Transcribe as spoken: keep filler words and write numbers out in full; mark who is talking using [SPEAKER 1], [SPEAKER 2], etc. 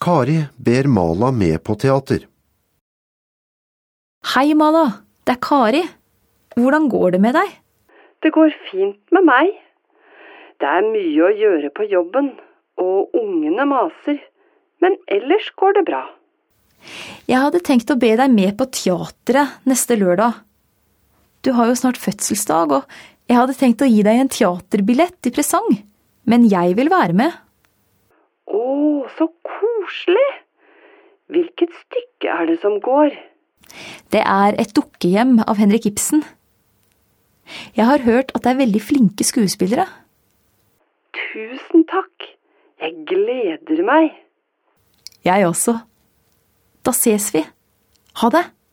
[SPEAKER 1] Kari ber Mala med på teater.
[SPEAKER 2] Hei Mala, det er Kari. Hvordan går det med deg?
[SPEAKER 3] Det går fint med meg. Det er mye å gjøre på jobben, og ungene maser. Men ellers går det bra.
[SPEAKER 2] Jeg hadde tenkt å be deg med på teateret neste lørdag. Du har jo snart fødselsdag, og jeg hadde tenkt å gi deg en teaterbillett i presang. Men jeg vil være med.
[SPEAKER 3] Å, så koselig! Hvilket stykke er det som går?
[SPEAKER 2] Det er Et dukkehjem av Henrik Ibsen. Jeg har hørt at det er veldig flinke skuespillere.
[SPEAKER 3] Tusen takk! Jeg gleder meg!
[SPEAKER 2] Jeg også. Da ses vi. Ha det!